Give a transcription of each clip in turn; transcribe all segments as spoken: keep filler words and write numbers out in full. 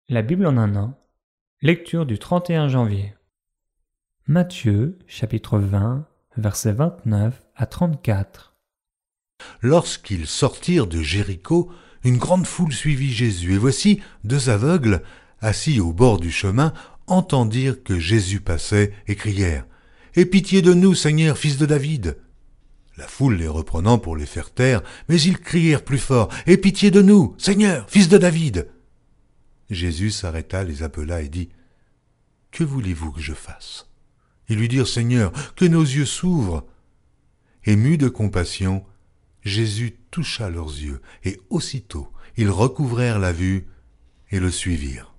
La Bible en un an. Lecture du trente et un janvier. Matthieu, chapitre vingt, versets vingt-neuf à trente-quatre. Lorsqu'ils sortirent de Jéricho, une grande foule suivit Jésus, et voici deux aveugles, assis au bord du chemin, entendirent que Jésus passait et crièrent « Aie pitié de nous, Seigneur, fils de David !» La foule les reprenant pour les faire taire, mais ils crièrent plus fort « Aie pitié de nous, Seigneur, fils de David !» Jésus s'arrêta, les appela et dit « Que voulez-vous que je fasse ?» Ils lui dirent « Seigneur, que nos yeux s'ouvrent !» Ému de compassion, Jésus toucha leurs yeux, et aussitôt ils recouvrèrent la vue et le suivirent.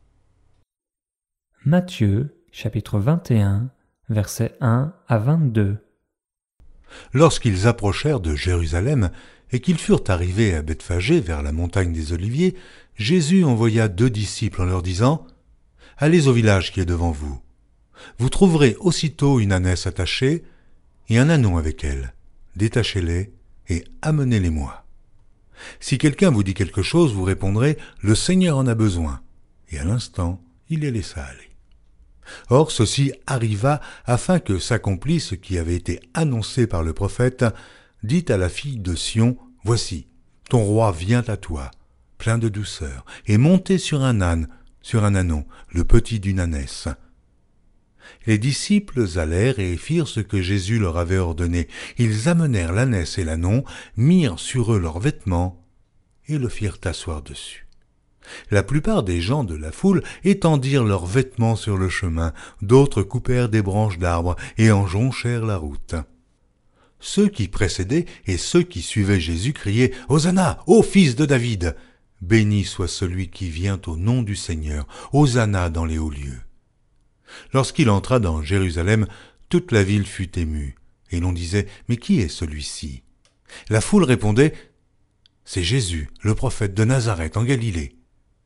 Matthieu, chapitre vingt et un, versets un à vingt-deux. Lorsqu'ils approchèrent de Jérusalem et qu'ils furent arrivés à Bethphagée vers la montagne des Oliviers, Jésus envoya deux disciples en leur disant « Allez au village qui est devant vous. Vous trouverez aussitôt une ânesse attachée et un ânon avec elle. Détachez-les et amenez-les-moi. Si quelqu'un vous dit quelque chose, vous répondrez « Le Seigneur en a besoin ». Et à l'instant, il les laissa aller. Or, ceci arriva afin que s'accomplisse ce qui avait été annoncé par le prophète. Dit à la fille de Sion, « Voici, ton roi vient à toi, plein de douceur, et monté sur un âne, sur un ânon, le petit d'une ânesse. » Les disciples allèrent et firent ce que Jésus leur avait ordonné. Ils amenèrent l'ânesse et l'ânon, mirent sur eux leurs vêtements et le firent asseoir dessus. La plupart des gens de la foule étendirent leurs vêtements sur le chemin, d'autres coupèrent des branches d'arbres et en jonchèrent la route. Ceux qui précédaient et ceux qui suivaient Jésus criaient « Hosanna, ô fils de David ! Béni soit celui qui vient au nom du Seigneur, Hosanna dans les hauts lieux. » Lorsqu'il entra dans Jérusalem, toute la ville fut émue, et l'on disait « Mais qui est celui-ci » La foule répondait « C'est Jésus, le prophète de Nazareth en Galilée. »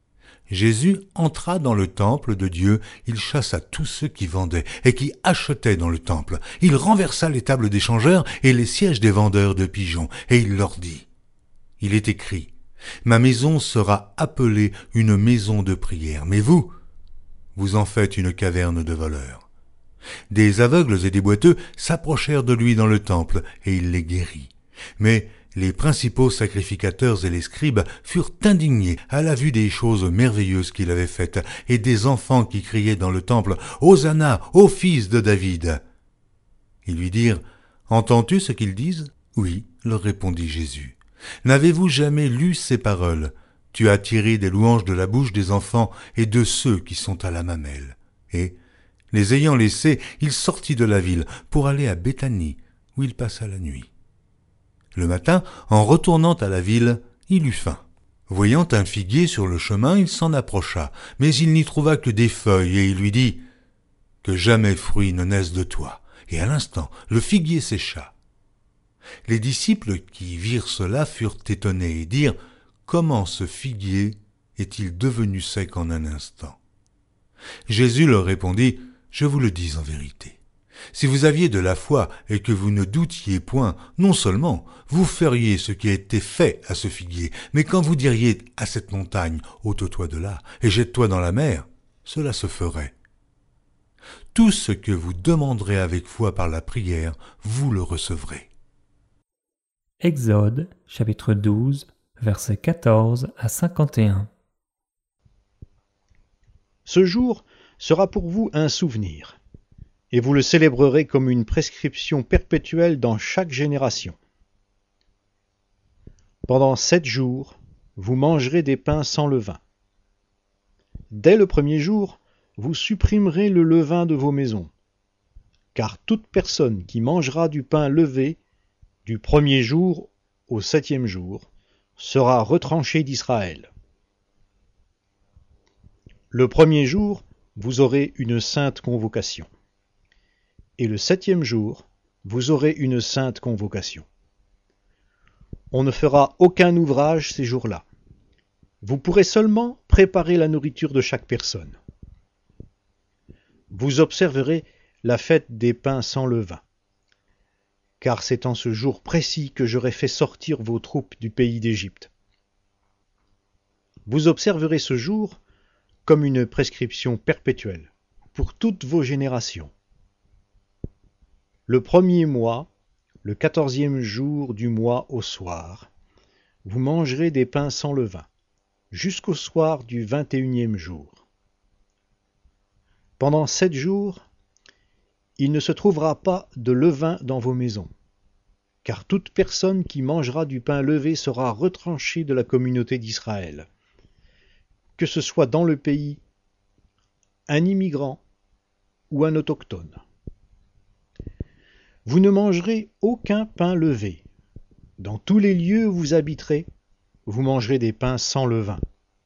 Jésus entra dans le temple de Dieu, il chassa tous ceux qui vendaient et qui achetaient dans le temple. Il renversa les tables des changeurs et les sièges des vendeurs de pigeons, et il leur dit « Il est écrit, ma maison sera appelée une maison de prière, mais vous, vous en faites une caverne de voleurs. » Des aveugles et des boiteux s'approchèrent de lui dans le temple, et il les guérit. Mais les principaux sacrificateurs et les scribes furent indignés à la vue des choses merveilleuses qu'il avait faites, et des enfants qui criaient dans le temple « Hosanna, ô fils de David !» Ils lui dirent « Entends-tu ce qu'ils disent ?» « Oui, leur répondit Jésus. N'avez-vous jamais lu ces paroles ? Tu as tiré des louanges de la bouche des enfants et de ceux qui sont à la mamelle. » Et, les ayant laissés, il sortit de la ville pour aller à Béthanie, où il passa la nuit. Le matin, en retournant à la ville, il eut faim. Voyant un figuier sur le chemin, il s'en approcha, mais il n'y trouva que des feuilles, et il lui dit « Que jamais fruit ne naisse de toi. » Et à l'instant, le figuier sécha. Les disciples qui virent cela furent étonnés et dirent « Comment ce figuier est-il devenu sec en un instant ?» Jésus leur répondit « Je vous le dis en vérité. Si vous aviez de la foi et que vous ne doutiez point, non seulement vous feriez ce qui a été fait à ce figuier, mais quand vous diriez à cette montagne, ôte-toi de là et jette-toi dans la mer, cela se ferait. Tout ce que vous demanderez avec foi par la prière, vous le recevrez. » Exode, chapitre douze, versets quatorze à cinquante et un. Ce jour sera pour vous un souvenir, et vous le célébrerez comme une prescription perpétuelle dans chaque génération. Pendant sept jours, vous mangerez des pains sans levain. Dès le premier jour, vous supprimerez le levain de vos maisons, car toute personne qui mangera du pain levé du premier jour au septième jour sera retranchée d'Israël. Le premier jour, vous aurez une sainte convocation. Et le septième jour, vous aurez une sainte convocation. On ne fera aucun ouvrage ces jours-là. Vous pourrez seulement préparer la nourriture de chaque personne. Vous observerez la fête des pains sans levain, car c'est en ce jour précis que j'aurai fait sortir vos troupes du pays d'Égypte. Vous observerez ce jour comme une prescription perpétuelle, pour toutes vos générations. Le premier mois, le quatorzième jour du mois au soir, vous mangerez des pains sans levain, jusqu'au soir du vingt et unième jour. Pendant sept jours, il ne se trouvera pas de levain dans vos maisons, car toute personne qui mangera du pain levé sera retranchée de la communauté d'Israël, que ce soit dans le pays, un immigrant ou un autochtone. Vous ne mangerez aucun pain levé. Dans tous les lieux où vous habiterez, vous mangerez des pains sans levain.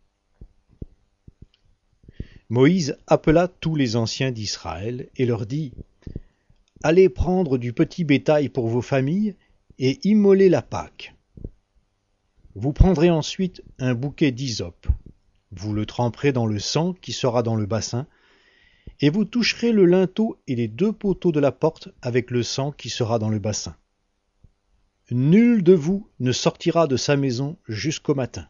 Moïse appela tous les anciens d'Israël et leur dit : Allez prendre du petit bétail pour vos familles et immolez la Pâque. Vous prendrez ensuite un bouquet d'hysope. Vous le tremperez dans le sang qui sera dans le bassin, et vous toucherez le linteau et les deux poteaux de la porte avec le sang qui sera dans le bassin. Nul de vous ne sortira de sa maison jusqu'au matin.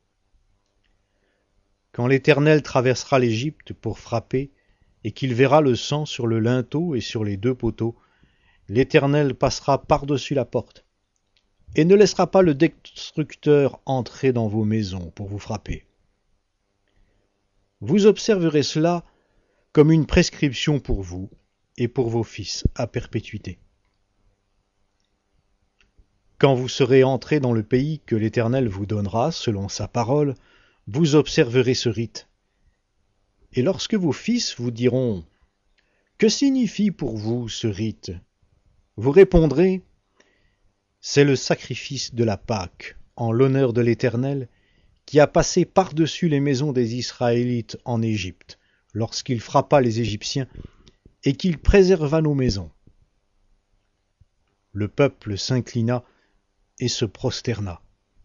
Quand l'Éternel traversera l'Égypte pour frapper, et qu'il verra le sang sur le linteau et sur les deux poteaux, l'Éternel passera par-dessus la porte, et ne laissera pas le destructeur entrer dans vos maisons pour vous frapper. Vous observerez cela comme une prescription pour vous et pour vos fils à perpétuité. Quand vous serez entrés dans le pays que l'Éternel vous donnera selon sa parole, vous observerez ce rite. Et lorsque vos fils vous diront « Que signifie pour vous ce rite ?» vous répondrez « C'est le sacrifice de la Pâque en l'honneur de l'Éternel qui a passé par-dessus les maisons des Israélites en Égypte, lorsqu'il frappa les Égyptiens, et qu'il préserva nos maisons. » Le peuple s'inclina et se prosterna.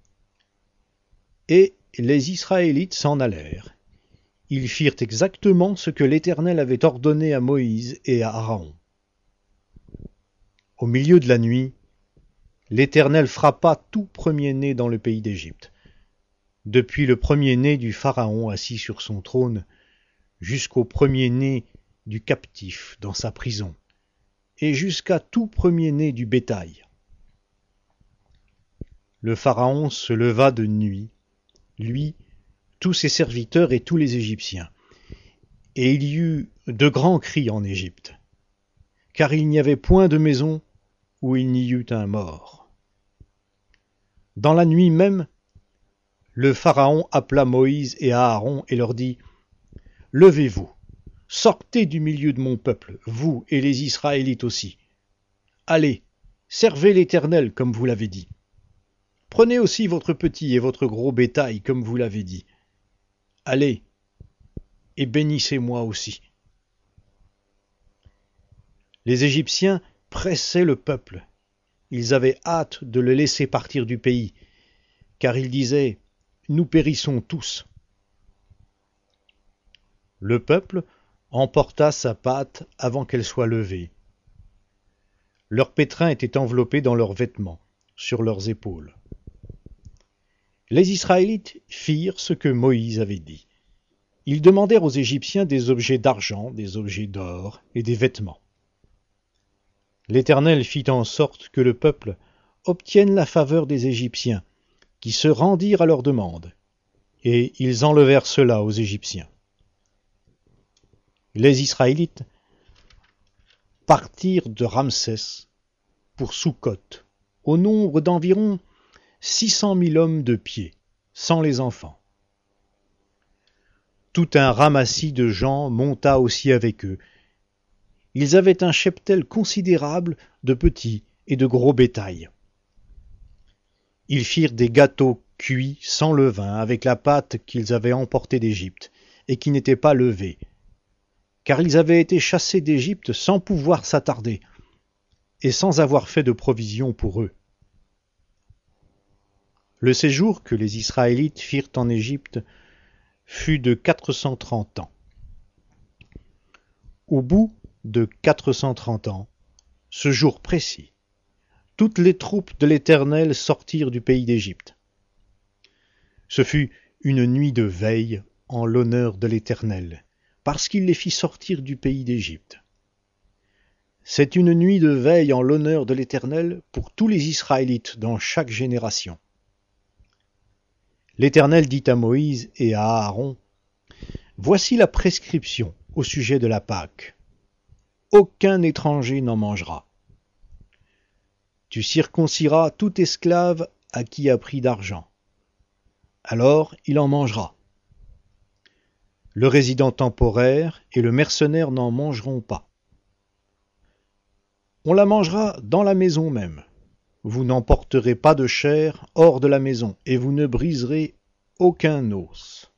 Et les Israélites s'en allèrent. Ils firent exactement ce que l'Éternel avait ordonné à Moïse et à Aaron. Au milieu de la nuit, l'Éternel frappa tout premier-né dans le pays d'Égypte, depuis le premier-né du Pharaon assis sur son trône, jusqu'au premier-né du captif dans sa prison, et jusqu'à tout premier-né du bétail. Le Pharaon se leva de nuit, lui, tous ses serviteurs et tous les Égyptiens, et il y eut de grands cris en Égypte, car il n'y avait point de maison où il n'y eût un mort. Dans la nuit même, le Pharaon appela Moïse et Aaron et leur dit : « Levez-vous, sortez du milieu de mon peuple, vous et les Israélites aussi. Allez, servez l'Éternel comme vous l'avez dit. Prenez aussi votre petit et votre gros bétail comme vous l'avez dit. Allez, et bénissez-moi aussi. » Les Égyptiens pressaient le peuple. Ils avaient hâte de le laisser partir du pays, car ils disaient : « Nous périssons tous. » Le peuple emporta sa pâte avant qu'elle soit levée. Leurs pétrins étaient enveloppés dans leurs vêtements, sur leurs épaules. Les Israélites firent ce que Moïse avait dit. Ils demandèrent aux Égyptiens des objets d'argent, des objets d'or et des vêtements. L'Éternel fit en sorte que le peuple obtienne la faveur des Égyptiens, qui se rendirent à leur demande, et ils enlevèrent cela aux Égyptiens. Les Israélites partirent de Ramsès pour Soukhot, au nombre d'environ six cent mille hommes de pied, sans les enfants. Tout un ramassis de gens monta aussi avec eux. Ils avaient un cheptel considérable de petits et de gros bétail. Ils firent des gâteaux cuits sans levain avec la pâte qu'ils avaient emportée d'Égypte et qui n'était pas levée, car ils avaient été chassés d'Égypte sans pouvoir s'attarder et sans avoir fait de provisions pour eux. Le séjour que les Israélites firent en Égypte fut de quatre cent trente ans. Au bout de quatre cent trente ans, ce jour précis, toutes les troupes de l'Éternel sortirent du pays d'Égypte. Ce fut une nuit de veille en l'honneur de l'Éternel, parce qu'il les fit sortir du pays d'Égypte. C'est une nuit de veille en l'honneur de l'Éternel pour tous les Israélites dans chaque génération. L'Éternel dit à Moïse et à Aaron, « Voici la prescription au sujet de la Pâque. Aucun étranger n'en mangera. Tu circonciras tout esclave à qui a pris d'argent. Alors il en mangera. Le résident temporaire et le mercenaire n'en mangeront pas. On la mangera dans la maison même. Vous n'emporterez pas de chair hors de la maison, et vous ne briserez aucun os.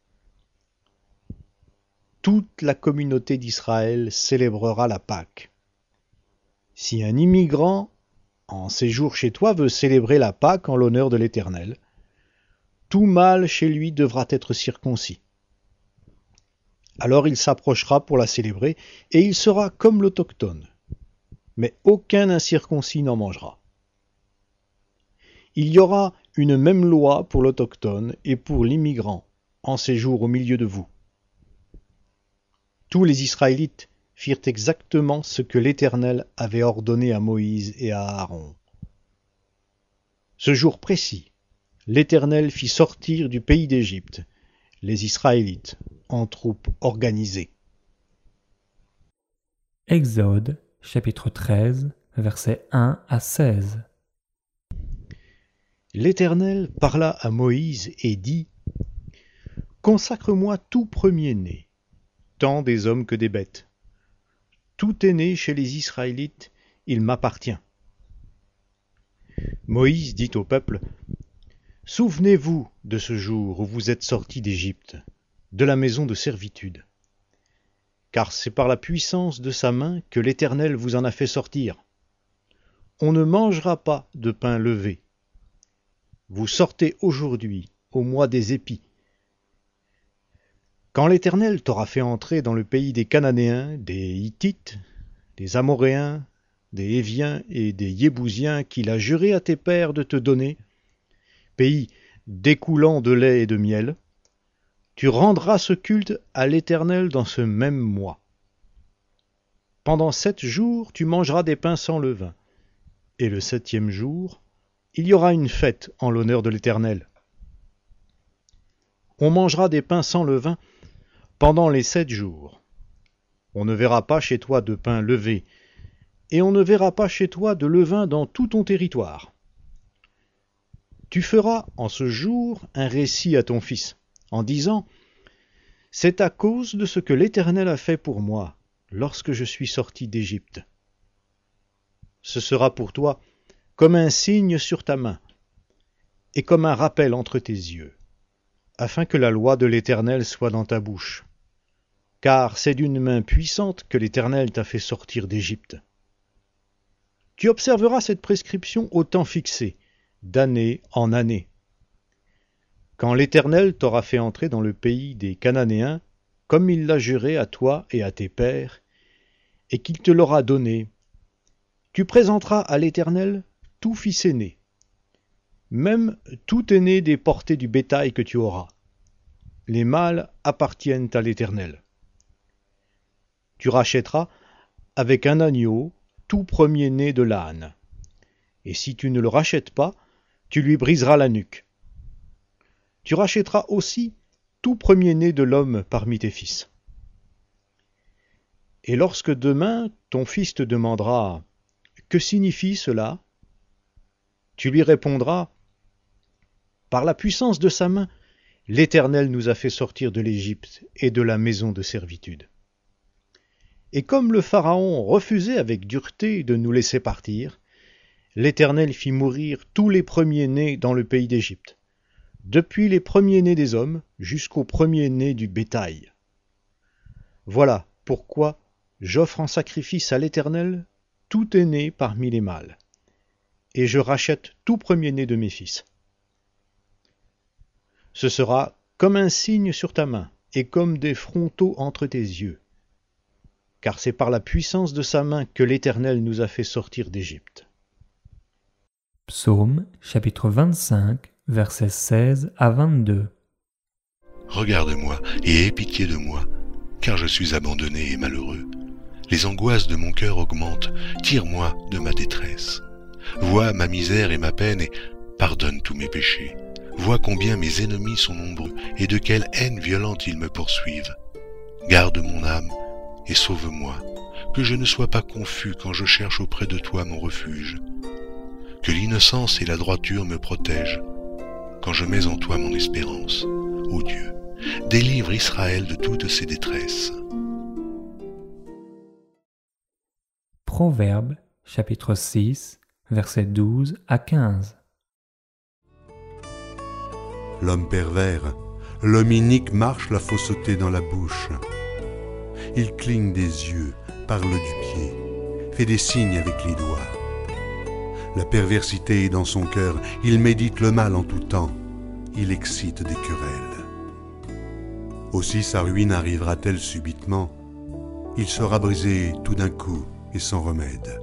Toute la communauté d'Israël célébrera la Pâque. Si un immigrant en séjour chez toi veut célébrer la Pâque en l'honneur de l'Éternel, tout mâle chez lui devra être circoncis. Alors il s'approchera pour la célébrer, et il sera comme l'autochtone. Mais aucun incirconcis n'en mangera. Il y aura une même loi pour l'autochtone et pour l'immigrant en séjour au milieu de vous. Tous les Israélites firent exactement ce que l'Éternel avait ordonné à Moïse et à Aaron. Ce jour précis, l'Éternel fit sortir du pays d'Égypte les Israélites en troupes organisées. Exode, chapitre treize, versets un à seize. L'Éternel parla à Moïse et dit, « Consacre-moi tout premier-né, tant des hommes que des bêtes. Tout est né chez les Israélites, il m'appartient. » Moïse dit au peuple, « Souvenez-vous de ce jour où vous êtes sortis d'Égypte, de la maison de servitude. Car c'est par la puissance de sa main que l'Éternel vous en a fait sortir. On ne mangera pas de pain levé. Vous sortez aujourd'hui, au mois des épis. Quand l'Éternel t'aura fait entrer dans le pays des Cananéens, des Hittites, des Amoréens, des Héviens et des Yébousiens qu'il a juré à tes pères de te donner, pays découlant de lait et de miel, tu rendras ce culte à l'Éternel dans ce même mois. Pendant sept jours, tu mangeras des pains sans levain, et le septième jour, il y aura une fête en l'honneur de l'Éternel. On mangera des pains sans levain pendant les sept jours. On ne verra pas chez toi de pain levé, et on ne verra pas chez toi de levain dans tout ton territoire. Tu feras en ce jour un récit à ton fils, en disant « C'est à cause de ce que l'Éternel a fait pour moi lorsque je suis sorti d'Égypte. » Ce sera pour toi comme un signe sur ta main, et comme un rappel entre tes yeux, afin que la loi de l'Éternel soit dans ta bouche. Car c'est d'une main puissante que l'Éternel t'a fait sortir d'Égypte. Tu observeras cette prescription au temps fixé, d'année en année. Quand l'Éternel t'aura fait entrer dans le pays des Cananéens, comme il l'a juré à toi et à tes pères, et qu'il te l'aura donné, tu présenteras à l'Éternel tout fils aîné, même tout aîné des portées du bétail que tu auras. Les mâles appartiennent à l'Éternel. Tu rachèteras avec un agneau tout premier-né de l'âne, et si tu ne le rachètes pas, tu lui briseras la nuque. Tu rachèteras aussi tout premier-né de l'homme parmi tes fils. Et lorsque demain ton fils te demandera « Que signifie cela ?» tu lui répondras « Par la puissance de sa main, l'Éternel nous a fait sortir de l'Égypte et de la maison de servitude. » Et comme le Pharaon refusait avec dureté de nous laisser partir, l'Éternel fit mourir tous les premiers-nés dans le pays d'Égypte, depuis les premiers-nés des hommes jusqu'aux premiers-nés du bétail. Voilà pourquoi j'offre en sacrifice à l'Éternel tout aîné parmi les mâles, et je rachète tout premier-né de mes fils. Ce sera comme un signe sur ta main et comme des frontaux entre tes yeux, car c'est par la puissance de sa main que l'Éternel nous a fait sortir d'Égypte. Psaume, chapitre vingt-cinq, versets seize à vingt-deux. regarde-moi et aie pitié de moi, car je suis abandonné et malheureux. Les angoisses de mon cœur augmentent, tire-moi de ma détresse. Vois ma misère et ma peine et pardonne tous mes péchés. Vois combien mes ennemis sont nombreux et de quelle haine violente ils me poursuivent. Garde mon âme et sauve-moi, que je ne sois pas confus quand je cherche auprès de toi mon refuge. Que l'innocence et la droiture me protègent quand je mets en toi mon espérance. Ô Dieu, délivre Israël de toutes ses détresses. Proverbes, chapitre six, versets douze à quinze. L'homme pervers, l'homme inique marche la fausseté dans la bouche. Il cligne des yeux, parle du pied, fait des signes avec les doigts. La perversité est dans son cœur, il médite le mal en tout temps, il excite des querelles. Aussi sa ruine arrivera-t-elle subitement, il sera brisé tout d'un coup et sans remède.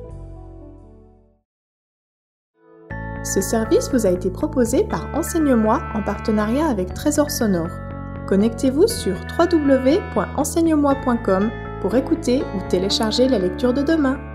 Ce service vous a été proposé par Enseigne-moi en partenariat avec Trésor Sonore. Connectez-vous sur w w w point enseigne moi point com pour écouter ou télécharger la lecture de demain.